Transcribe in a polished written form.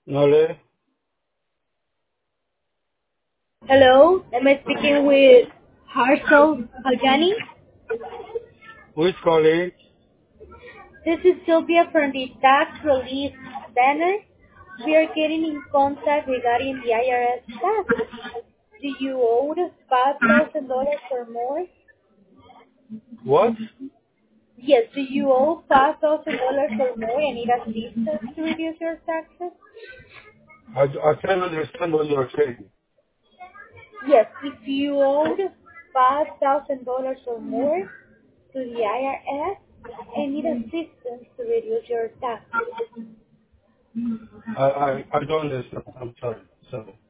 Nole, Hello, am I speaking with Harsel Pagani? who is calling? This is Sylvia from the Tax Relief Center. We are getting in contact regarding the IRS tax. Do you owe $5,000 or more? What? Yes, do you owe $5,000 or more and need assistance to reduce your taxes? I can't understand what you're saying. Yes, if you owed $5,000 or more to the IRS and need assistance to reduce your taxes. I don't understand. I'm sorry. Sorry.